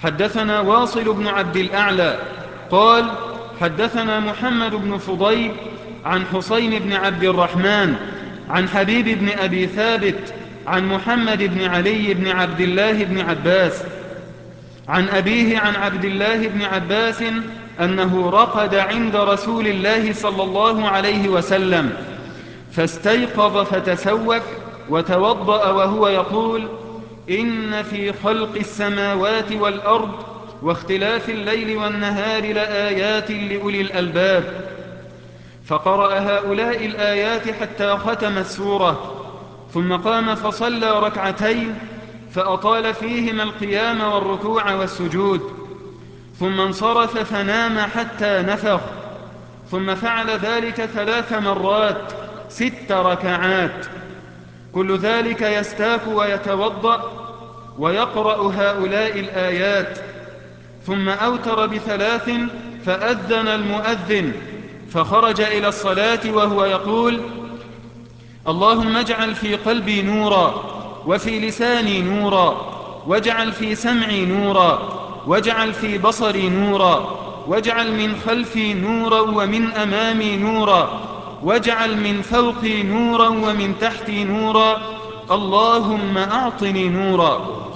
حدثنا واصل بن عبد الأعلى قال حدثنا محمد بن فضيل عن حسين بن عبد الرحمن عن حبيب بن أبي ثابت عن محمد بن علي بن عبد الله بن عباس عن أبيه عن عبد الله بن عباس أنه رقد عند رسول الله صلى الله عليه وسلم فاستيقظ فتسوك وتوضأ وهو يقول: إن في خلق السماوات والأرض واختلاف الليل والنهار لآيات لأولي الألباب. فقرأ هؤلاء الآيات حتى ختم السورة، ثم قام فصلى ركعتين فأطال فيهما القيام والركوع والسجود، ثم انصرف فنام حتى نفخ، ثم فعل ذلك 3 مرات 6 ركعات، كل ذلك يستاك ويتوضأ ويقرأ هؤلاء الآيات، ثم أوتر ب3 فأذن المؤذن فخرج إلى الصلاة وهو يقول: اللهم اجعل في قلبي نورا، وفي لساني نورا، واجعل في سمعي نورا، واجعل في بصري نورا، واجعل من خلفي نورا ومن أمامي نورا، واجعل من فوقي نورا ومن تحتي نورا، اللهم أعطني نورا.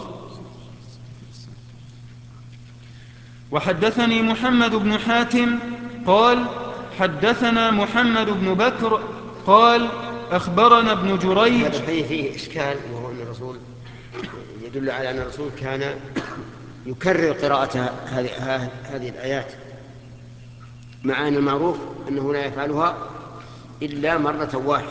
وحدثني محمد بن حاتم قال حدثنا محمد بن بكر قال أخبرنا ابن جريج. هذا الحديث فيه إشكال، وهو أن الرسول يدل على أن الرسول كان يكرر قراءة هذه الآيات، مع أن المعروف أنه لا يفعلها إلا مرة واحدة.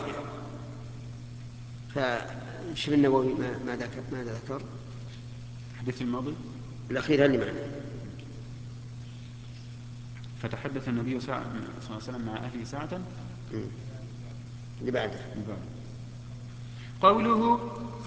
فشوف النووي ماذا ذكر الحديث الماضي الأخير اللي معنا: فتحدث النبي صلى الله عليه وسلم مع أهله ساعة اللي بعده قوله